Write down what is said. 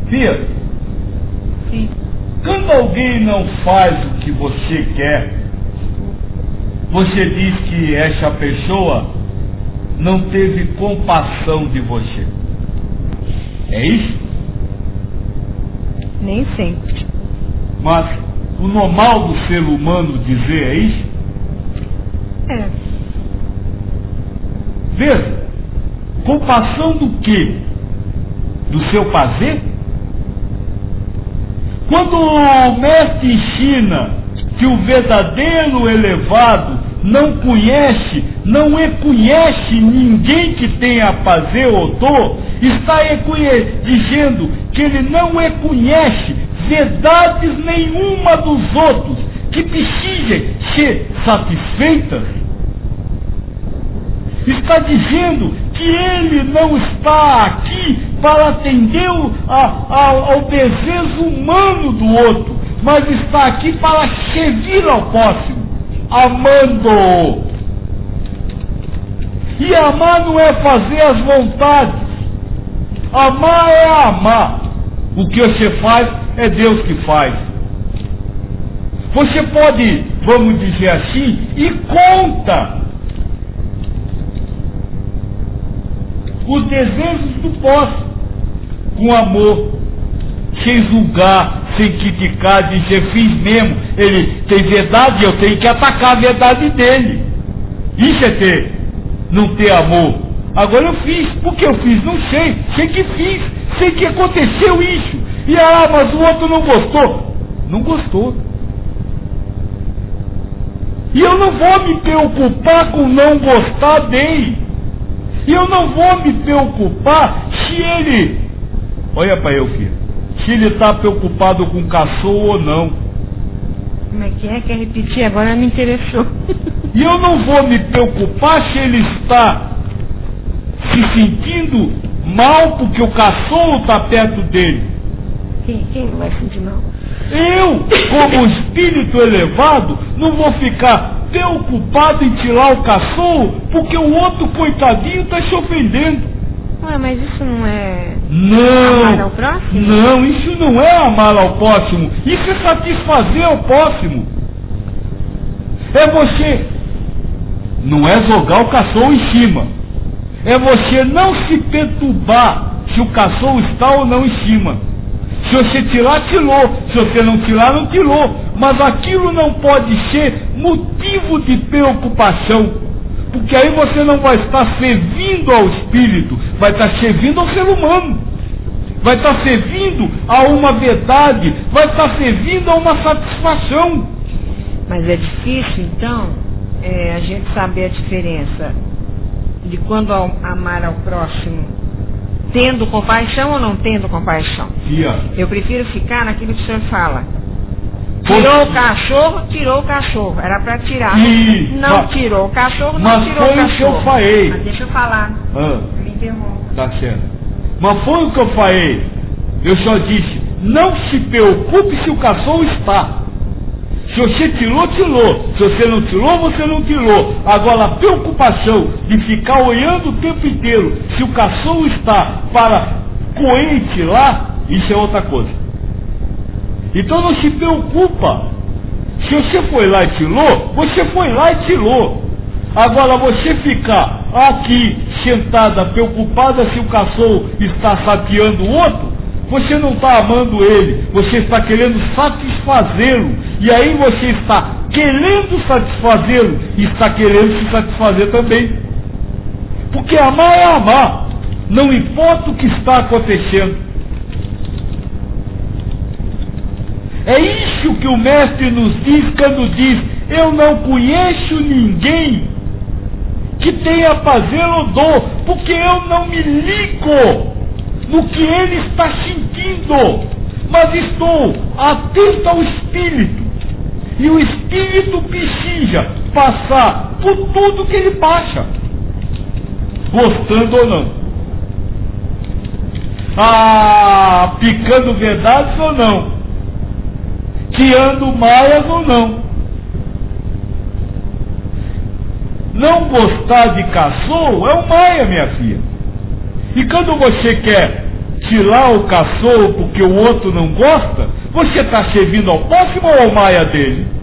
Fia, Sim. quando alguém não faz o que você quer, você diz que essa pessoa não teve compaixão de você. É isso? Nem sempre. Mas o normal do ser humano dizer é isso? É. Veja, compaixão do quê? Do seu prazer? Quando o mestre ensina que o verdadeiro elevado não reconhece ninguém que tenha prazer ou dor, está dizendo que ele não reconhece verdades nenhuma dos outros que precisem ser satisfeitas. Está dizendo que ele não está aqui para atender ao desejo humano do outro, mas está aqui para servir ao próximo, amando-o. E amar não é fazer as vontades, amar é amar. O que você faz é Deus que faz. Você pode, vamos dizer assim, ir contra os desejos do próximo, com amor, sem julgar, sem criticar, dizer, fiz mesmo, ele tem verdade, eu tenho que atacar a verdade dele. Isso é não ter amor. Agora eu fiz, porque eu fiz, não sei que fiz, sei que aconteceu isso, e mas o outro não gostou. Não gostou. E eu não vou me preocupar com não gostar dele. E eu não vou me preocupar se ele, olha para eu, filho, se ele está preocupado com cachorro ou não. Como é que é? Quer repetir? Agora me interessou. E eu não vou me preocupar se ele está se sentindo mal porque o cachorro está perto dele. Quem não vai sentir mal? Eu, como espírito elevado, não vou ficar preocupado em tirar o cachorro porque o outro coitadinho está se ofendendo. Ué, mas isso não é amar ao próximo? Não, isso não é amar ao próximo. Isso é satisfazer ao próximo. É você, não é jogar o cachorro em cima. É você não se perturbar se o cachorro está ou não em cima. Se você tirar, tirou. Se você não tirar, não tirou. Mas aquilo não pode ser motivo de preocupação. Porque aí você não vai estar servindo ao espírito, vai estar servindo ao ser humano. Vai estar servindo a uma verdade, vai estar servindo a uma satisfação. Mas é difícil, então, a gente saber a diferença de quando amar ao próximo tendo compaixão ou não tendo compaixão. Eu prefiro ficar naquilo que o senhor fala. Tirou o cachorro. Era para tirar. Não tirou o cachorro, não tirou o cachorro. Mas foi o que eu falei. Mas deixa eu falar. Me interrompa. Tá certo. Mas foi o que eu falei. Eu só disse, não se preocupe se o cachorro está. Se você tirou, tirou. Se você não tirou, você não tirou. Agora, a preocupação de ficar olhando o tempo inteiro se o cachorro está para coer e tirar, isso é outra coisa. Então não se preocupa. Se você foi lá e tirou, você foi lá e tirou. Agora, você ficar aqui sentada, preocupada se o cachorro está sapeando o outro, você não está amando ele, você está querendo satisfazê-lo. E aí você está querendo satisfazê-lo e está querendo se satisfazer também. Porque amar é amar, não importa o que está acontecendo. É isso que o mestre nos diz quando diz, eu não conheço ninguém que tenha prazer ou dor, porque eu não me ligo no que ele está sentindo, mas estou atento ao espírito, e o espírito precisa passar por tudo que ele passa, gostando ou não, picando verdades ou não, tirando maias ou não. Não gostar de cachorro é um maia, minha filha. E quando você quer tirar o cachorro porque o outro não gosta, você está servindo ao próximo ou ao maia dele?